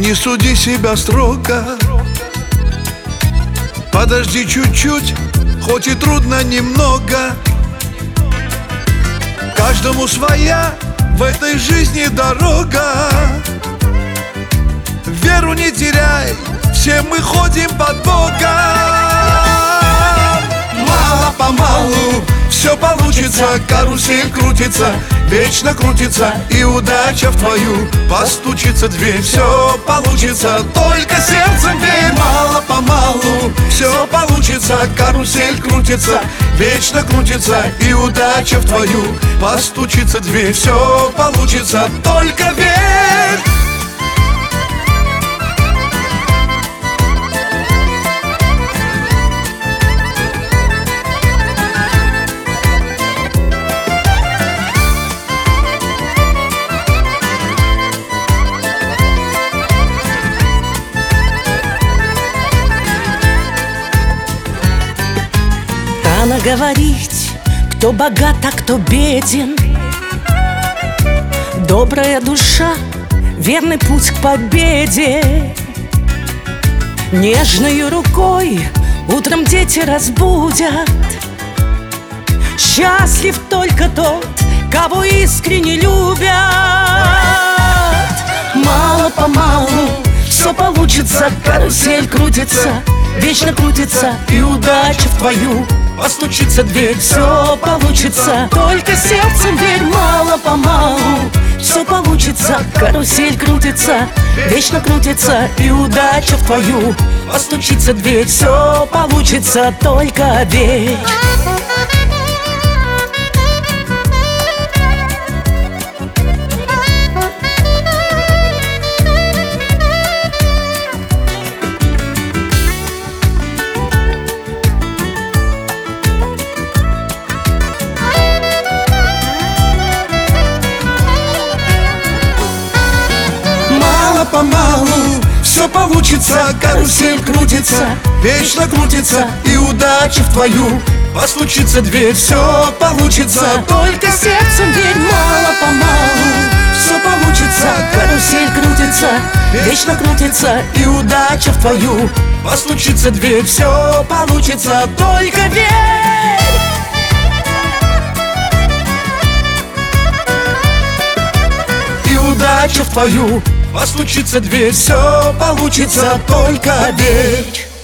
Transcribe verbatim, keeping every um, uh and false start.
Не суди себя строго, подожди чуть-чуть, хоть и трудно немного. Каждому своя в этой жизни дорога. Веру не теряй, все мы ходим под Бога. Мало-помалу все получится, карусель крутится, вечно крутится, и удача в твою постучится дверь. Все получится, только сердцем верь. Мало-помалу все получится, карусель крутится, вечно крутится, и удача в твою постучится дверь. Все получится, только верь. Рано говорить, кто богат, а кто беден. Добрая душа, верный путь к победе. Нежною рукой утром дети разбудят. Счастлив только тот, кого искренне любят. Мало-помалу все получится, карусель крутится, вечно крутится, и удача в твою постучится дверь. Все получится, только сердцем верь. Мало-помалу все получится, карусель крутится, вечно крутится, и удача в твою постучится дверь. Все получится, только верь. Мало-помалу все получится, карусель крутится, вечно крутится, и удача в твою постучится дверь. Все получится, только сердцем верь. Мало-помалу все получится, карусель крутится, вечно крутится, и удача в твою постучится дверь. Все получится, только верь. И удача в твою постучится дверь. Все получится, только верь.